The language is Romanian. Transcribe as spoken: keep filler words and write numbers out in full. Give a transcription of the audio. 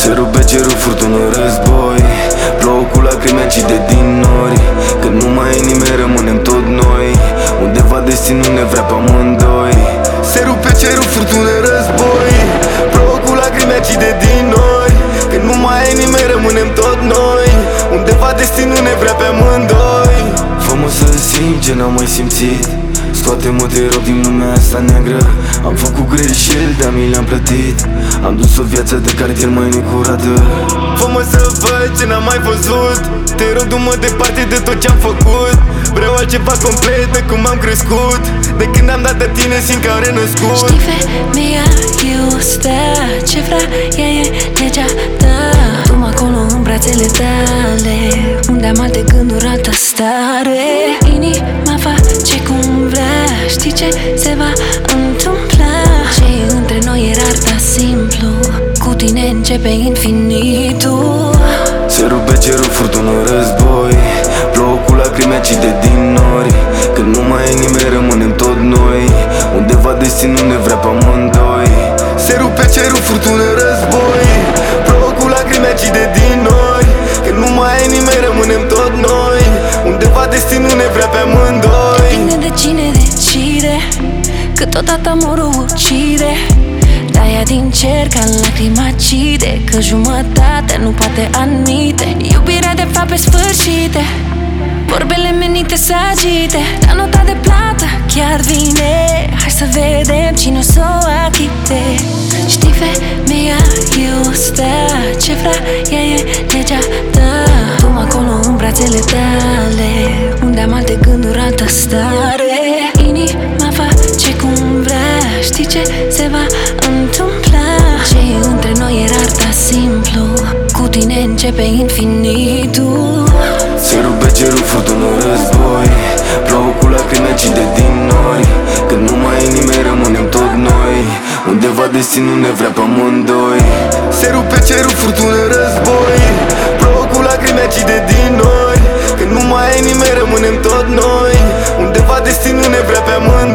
Se rupe cerul, furtună, război. Plouă cu lacrimi acide din nori. Când nu mai e nimeni, rămânem tot noi. Undeva destinul ne vrea pe amândoi. Se rupe cerul, furtună, război. Plouă cu lacrimi acide din nori. Când nu mai e nimeni, rămânem tot noi. Undeva destinul ne vrea pe amândoi. Fă-mă să simt ce n-am mai simțit. Scoate-mă, te rog, din lumea asta neagră. Am făcut greșeli, dar mi le-am plătit. Am dus o viață de cartier mai necurată. Fă-mă să văd ce n-am mai văzut. Te rog, du-mă departe de tot ce-am făcut. Vreau altceva complet de cum am crescut. De când am dat de tine simt că am renăscut. Știi, femeia e o stea. Ce vrea ea e legea ta. Du-mă acolo în brațele tale, unde am alte gânduri, altă stare. Inima face cum vrea. Știi ce se va întâmpla? Ce între noi era arta simplu. Cu tine începe infinitul. Se rupe cerul, furtună, război. Plouă cu lacrimi acide din nori. Când nu mai e nimeni, rămânem tot noi. Undeva destinul ne vrea pe amândoi. Se rupe cerul, furtună, război. Plouă cu lacrimi acide din nori. Când nu mai e nimeni, rămânem tot noi. Undeva destinul ne vrea pe amândoi. Depinde de cine decide, că totodată amorul ucide. Taia din cer ca lacrimi acide, că jumătatea nu poate admite iubirea de fapt pe sfârșite. Vorbele menite să agite, dar nota de plată chiar vine. Hai să vedem cine o să o achite. Știi, femeia e o stea. Ce vrea ea e legea ta. Du-mă acolo în brațele tale, unde am alte gânduri, altă stare. Inima face cum vrea. Știi ce se va întâmpla? Ce între noi era arta simplu. Cu tine începe infinitul. Se rupe cerul, furtună, război. Plouă cu lacrimi acide din nori. Când nu mai e nimeni, rămânem tot noi. Undeva destinul ne vrea pe amândoi. Se rupe cerul, furtună, război. Plouă cu lacrimi acide din nori. Când nu mai e nimeni, rămânem tot noi. Undeva destinul ne vrea pe amândoi.